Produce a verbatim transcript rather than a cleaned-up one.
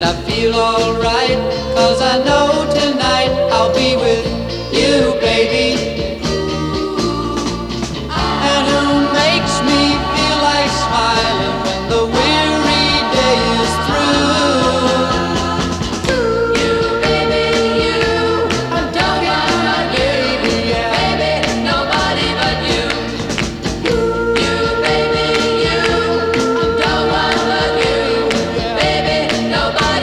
I feel alright, cause I know tonight I'll be with you, baby.